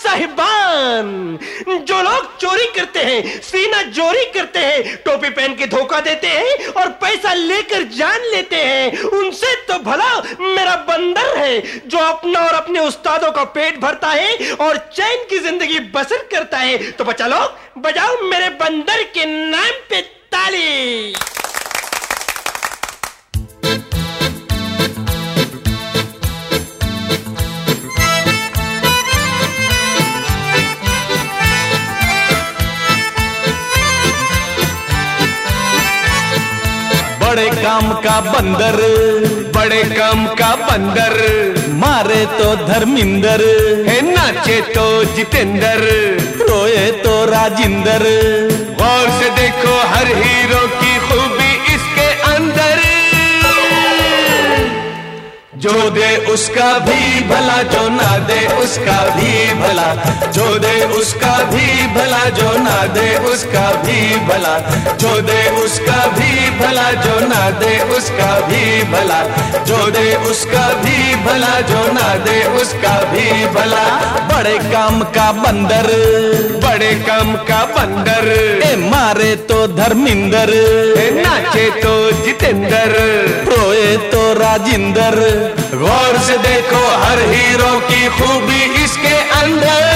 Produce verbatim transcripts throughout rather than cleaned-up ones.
साहिबान, जो लोग चोरी करते हैं, सीना चोरी करते हैं, टोपी पहन के धोखा देते हैं और पैसा लेकर जान लेते हैं, उनसे तो भला मेरा बंदर है जो अपना और अपने उस्तादों का पेट भरता है और चैन की जिंदगी बसर करता है। तो बच्चा लोग बजाओ मेरे बंदर के नाम पे ताली। बड़े काम का बंदर, बड़े काम का बंदर, मारे तो धर्मिंदर, है नाचे तो जितेंद्र, रोए तो राजिंदर। गौर से देखो हर हीरो की खूबी इसके अंदर, जो दे उसका भी भला, जो ना दे उसका भी भला, जो दे उसका भी भला, जो ना दे उसका भी भला, जो दे उसका भी भला, जो ना दे उसका भी भला, जो दे उसका भी भला, जो ना दे उसका भी भला। बड़े काम का बंदर, बड़े काम का बंदर, ए मारे तो धर्मिंदर, नाचे तो जितेंद्र, रोए तो राजिंदर। गौर से देखो हर हीरो की खूबी इसके अंदर।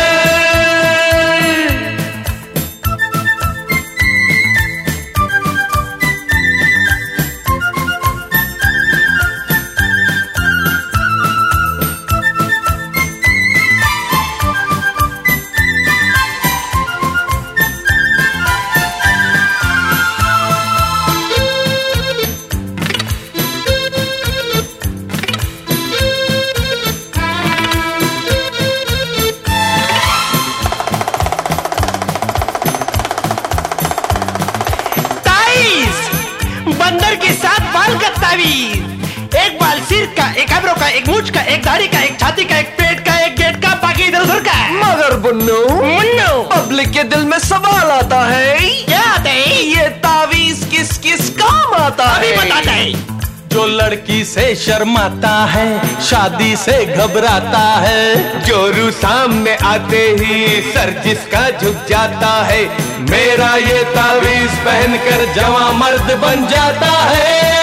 बंदर के साथ बाल का तावीज, एक बाल सिर का, एक आइब्रो का, एक मूंछ का, एक दाढ़ी का, एक छाती का, एक पेट का, एक गेट का, बाकी इधर उधर का। मगर बुन्नू, मुन्नू, पब्लिक के दिल में सवाल आता है, क्या आता है? ये तावीज किस किस काम आता है? अभी बताता है। जो लड़की से शर्माता है, शादी से घबराता है, जोरू सामने आते ही सर जिसका झुक जाता है, मेरा ये तावीज पहनकर जवां मर्द बन जाता है।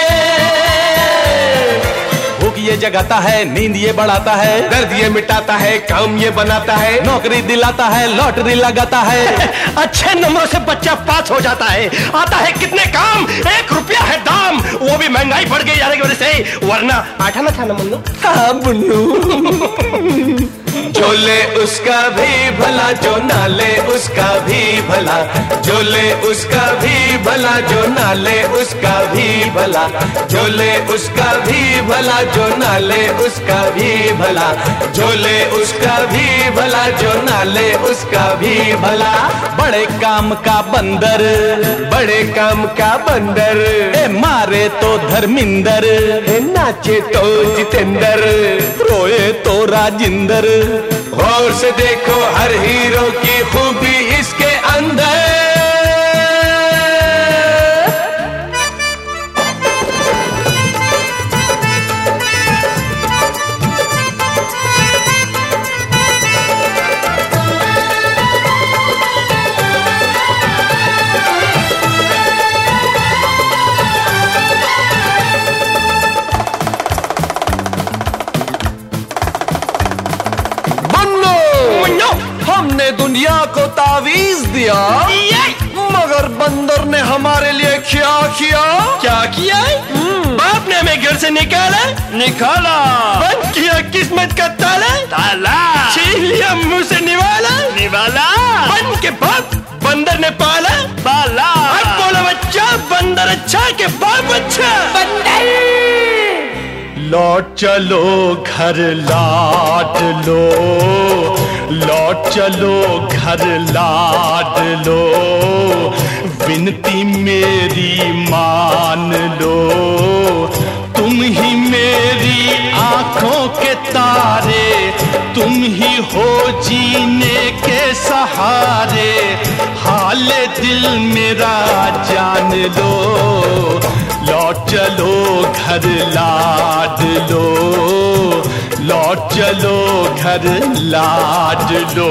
भूख ये जगाता है, नींद ये बढ़ाता है, दर्द ये मिटाता है, काम ये बनाता है, नौकरी दिलाता है, लॉटरी लगाता है। अच्छे नंबरों से बच्चा पास हो जाता है। आता है कितने काम, एक रुपया है दाम, वो भी महंगाई बढ़ गई जाने की वजह से, वरना आठा ना था ना मुन्नू। हाँ बुन्नू। जो ले उसका भी भला, जो ना ले उसका भी भला, जो ले उसका भी भला, जो ना ले उसका भी भला, जो ले उसका भी भला, जो ना ले उसका भी भला, जो ले उसका भी भला, जो ना ले उसका भी भला। बड़े काम का बंदर, बड़े काम का बंदर, ए मारे तो धर्मिंदर, नाचे तो जितेंद्र, रोए तो राजिंदर। गौर से देखो हर हीरो की खूबी इसके अंदर। हमने दुनिया को तावीज दिया, मगर बंदर ने हमारे लिए क्या किया? क्या किया? बाप ने हमें घर से निकाला, निकाला, बंद किया किस्मत का ताला, ताला, छीन लिया मुंह से निवाला, निवाला, बन के बाप बंदर ने पाला, पाला। अब बोला बच्चा बंदर अच्छा के बाप अच्छा। बंदर लौट चलो घर लाट लो, लौट चलो घर लाट लो, विनती मेरी मान लो, तुम ही मेरी आंखों के तारे, तुम ही हो जीने के सहारे, हाल दिल मेरा जान लो, लौट चलो घर लाड लो, लौट चलो घर लाज लो।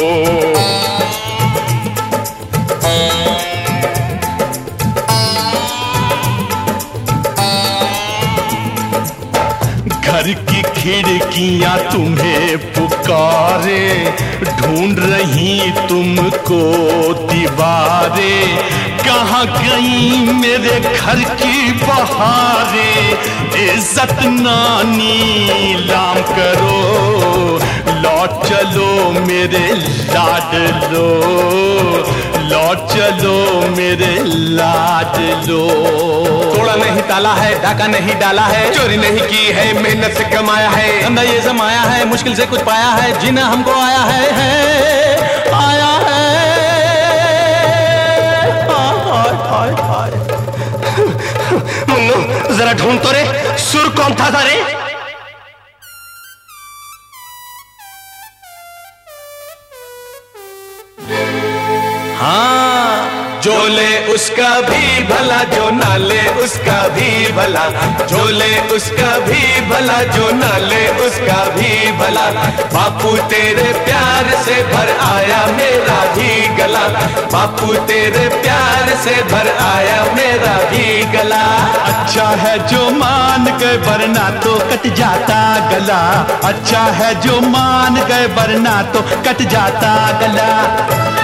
घर की खिड़कियां तुम्हें पुकारे, ढूंढ रही तुमको दीवारें। कहाँ गई मेरे घर की बहारें, इज्जत नानी लाम करो, लौट चलो मेरे लाडलो, लौट चलो मेरे लाडलो। तोड़ा नहीं ताला है, डाका नहीं डाला है, चोरी नहीं की है, मेहनत से कमाया है, धंधा ये जमाया है, मुश्किल से कुछ पाया है, जीना हमको आया है, है आया है। हाय हाय हाय। मुन्नू जरा ढूंढ तो रे, सुर कौन था रे? हाँ, जो ले उसका भी भला, जो ना ले उसका भी भला, जो ले उसका भी भला, जो ना ले उसका भी भला। बापू तेरे प्यार से भर आया मेरा भी गला, बापू तेरे प्यार से भर आया मेरा भी गला। अच्छा है जो मान गए वरना तो कट जाता गला, अच्छा है जो मान गए वरना तो कट जाता गला।